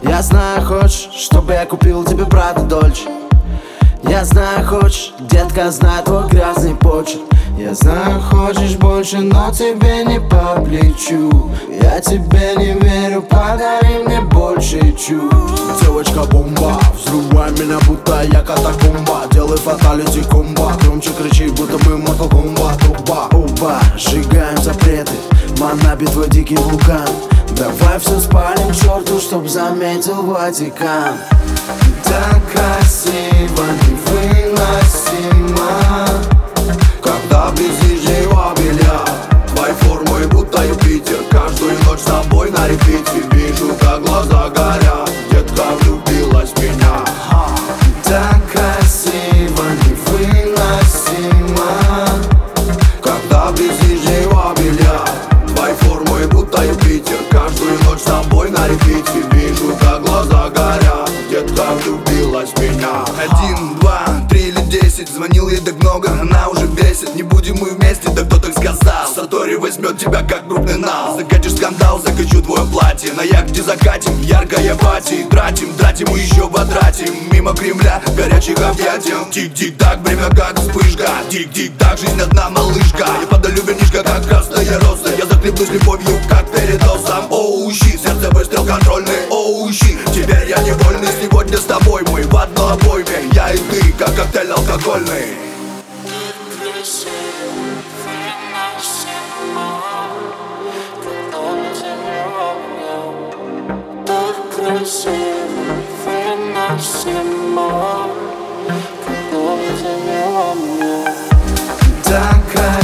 Я знаю, хочешь, чтобы я купил тебе Прада Дольче. Я знаю, хочешь, детка, знаю твой грязный почерк. Я знаю, хочешь больше, но тебе не по плечу. Я тебе не верю, подари мне больше чувств. Девочка бомба, взрывай меня, будто я катакомба. Делай фаталити комбо, громче кричи, будто мы Mortal Kombat. Оба, сжигаем запреты, Манаби твой дикий вулкан. Давай все спалим к черту, чтоб заметил Ватикан. Так красиво, невыносимо, когда без нижнего белья. Твоей формой будто Юпитер, каждую ночь с тобой на репите. Вижу, как глаза горят, детка влюбилась в меня. Так красиво, невыносимо, когда без нижнего белья. Твоей формой будто Юпитер, каждую ночь с тобой на репите. Вижу, как глаза горят, детка влюбилась в меня. 1, 2, 3 или 10, звонил ей так много, она уже бесит. Не будем мы вместе, да кто так сказал? Сатори возьмет тебя как крупный нал. Закатишь скандал, закачу твое платье. На яхте закатим, яркое пати. Тратим и еще потратим. Мимо Кремля, горячих объятий. Тик-тик-так, время как вспышка. Тик-тик-так, жизнь одна малышка. Я подалю винишко, как красная роза. Я захлебнусь любовью, как передозом. Оу, щит, сердце выстрел контрольный. Оу, щит, теперь я невольный. Сегодня с тобой мы в одной обойме. Я и ты, как коктейль алкогольный. так красиво.